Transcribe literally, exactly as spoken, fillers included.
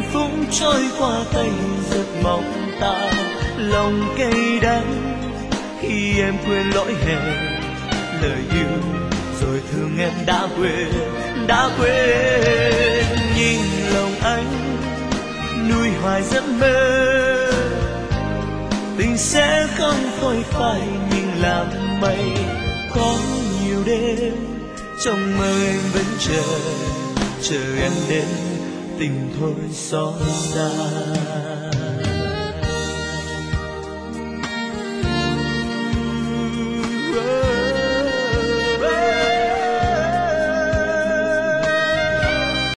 phút trôi qua tay giật mong ta lòng cay đắng khi em quên lỗi hẹn lời yêu rồi thương em đã quên đã quên nhìn lòng anh nuôi hoài giấc mơ tình sẽ không phôi phai nhưng làm mây có nhiều đêm trong mơ em vẫn chờ chờ em đến tình thôi xót xa.